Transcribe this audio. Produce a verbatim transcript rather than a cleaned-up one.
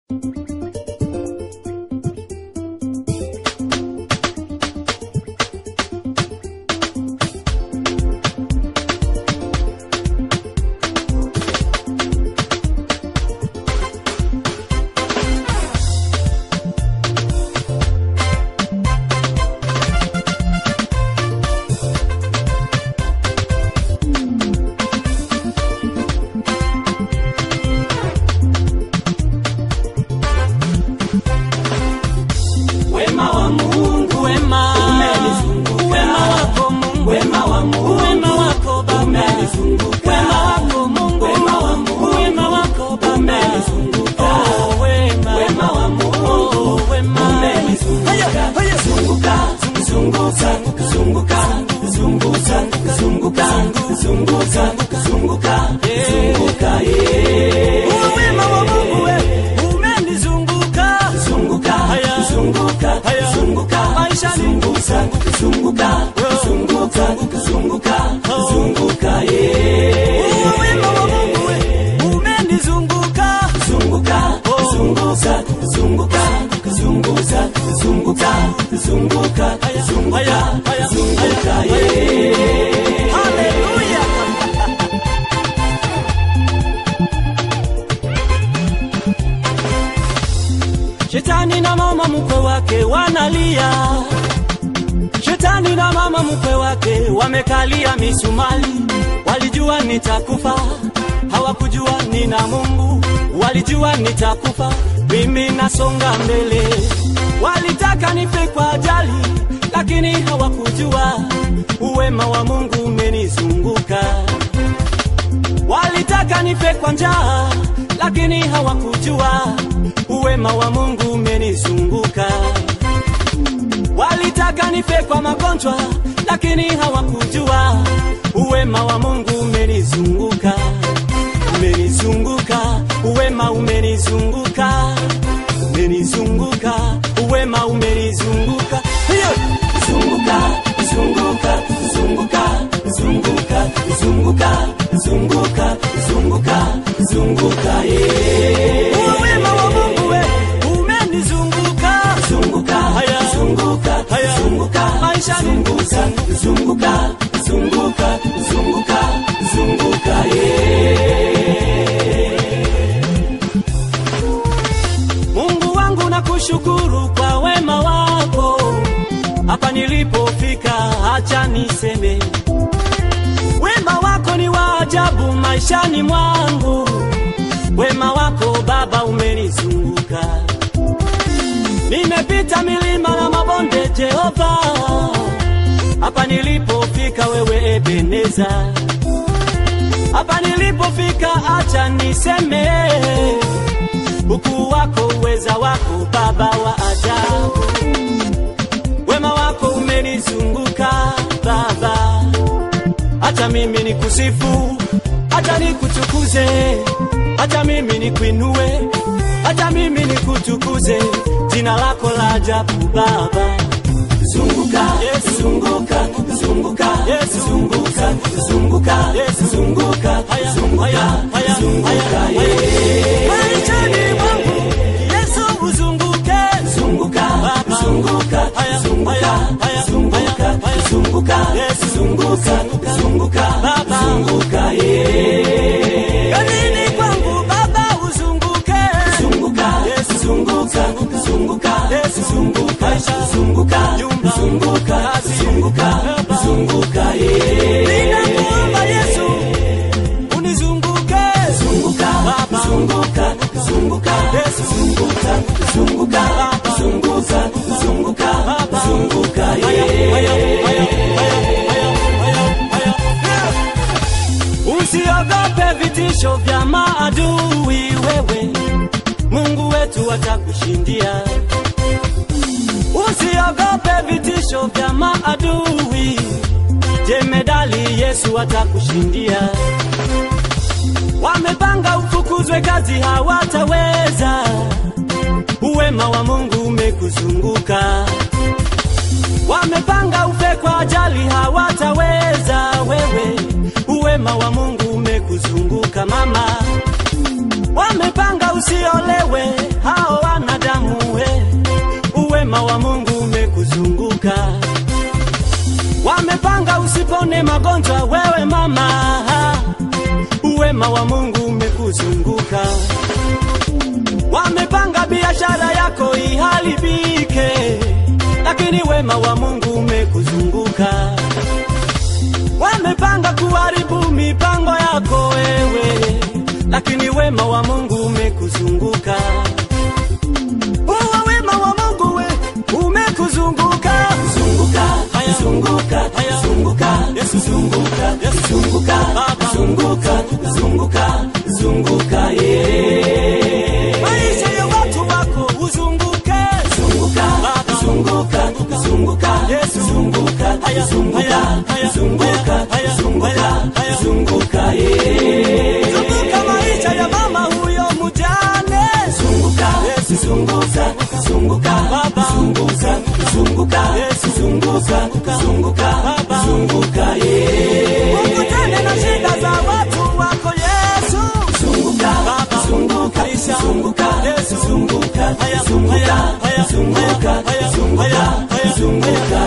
Shetani na mama mkwe wake wanalia. Shetani na mama mkwe wake wamekalia misumali. Walijua nitakufa, hawakujua nina Mungu. Walijua nitakufa, mimi nasonga mbele. Walitaka nife kwa ajali, lakini hawakujua uwema wa Mungu umenizunguka. Walitaka nife kwa njaa, lakini hawakujua uwema wa Mungu umenizunguka. Walitaka nife kwa magonjwa, lakini hawakujua uwema wa Mungu umenizunguka. Umenizunguka, uwema umenizunguka. Umenizunguka, uwema umenizunguka. Zunguka, zunguka, zunguka, zunguka, zunguka, zunguka, zunguka, zunguka, yeah. Uwema wa Mungu we umenizunguka. Zunguka, haya, zunguka, haya, zunguka, maisha zunguka, zunguka, zunguka, zunguka, zunguka, yeah. Mungu wangu nakushukuru kwa wema wako. Hapa nilipofika acha niseme, wema wako ni wa ajabu maishani mwangu. Wema wako Baba umenizunguka. Nimepita milima na mabonde Jehova. Hapa nilipofika wewe Ebeneza. Hapa nilipofika acha niseme, ukuu wako uweza wako Baba wa ajabu. Wema wako umenizunguka Baba. Acha mimi nikusifu, acha nikutukuze, acha mimi nikuinue, acha mimi nikutukuze jina lako la ajabu Baba. Zunguka, yes, zunguka, zunguka, yes, zunguka, zunguka, yes, zunguka, zunguka, zunguka, yeah. Maishani mwangu Yesu uzunguke. Zunguka, Baba, zunguka, zunguka, zunguka, zunguka, yes, zunguka, zunguka, Baba, zunguka, yeah. Kanini kwangu Baba uzunguke. Zunguka, yes, zunguka, zunguka, yes, zunguka, zunguka, zunguka, zunguka, zunguka, yeah. Ninakuomba Yesu unizunguke. Zunguka, Baba, zunguka, zunguka, yes, zunguka, zunguka, zunguka, zunguka, zunguka, yeah. Usiogope vitisho vya maadui, wewe Mungu wetu atakushindia. Usiogope vitisho vya maadui, jemedali Yesu atakushindia. Wamepanga ufukuzwe kazi hawataweza, uwema wa Mungu umekuzunguka. Wamepanga ufe kwa ajali hawataweza, wewe uwema wa Mungu umekuzunguka mama. Wamepanga usiolewe wema wa Mungu umekuzunguka. Wamepanga biashara yako iharibike, lakini wema wa Mungu umekuzunguka. Wamepanga kuharibu mipango yako wewe, lakini wema wa Mungu umekuzunguka. Wewe wema wa Mungu we umekuzunguka. Zunguka, haya zunguka, haya zunguka, Yesu zunguka, Yesu zunguka, Baba zunguka, zunguka, zunguka yeah. Maisha ya watu wako uzunguke. Zunguka, Baba zunguka, zunguka, Yesu zunguka, haya zunguka, haya zunguka, haya zunguka, haya zunguka yeah. Zunguka maisha ya mama huyo mjane. Zunguka, Yesu zunguka, zunguka, Baba zunguka, zunguka, Yesu zunguka, zunguka, Baba zunguka yeah. Ukutane na shida za watu wako Yesu. Zunguka, Baba zunguka, zunguka, Yesu zunguka, haya zunguka, haya zunguka, haya zunguka, haya zunguka